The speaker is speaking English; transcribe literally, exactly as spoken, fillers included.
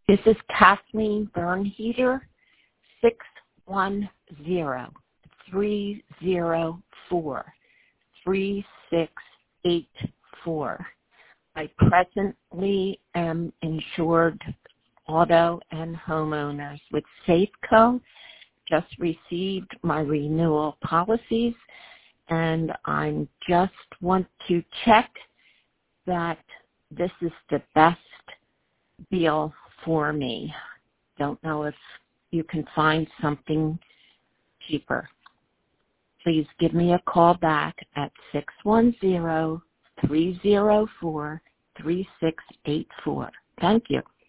This is Kathleen Bernheater, six one zero, three zero four, three six eight four. I presently am insured auto and homeowners with Safeco. Just received my renewal policies, and I just want to check that this is the best deal for me. Don't know if you can find something cheaper. Please give me a call back at six one zero, three zero four, three six eight four. Thank you.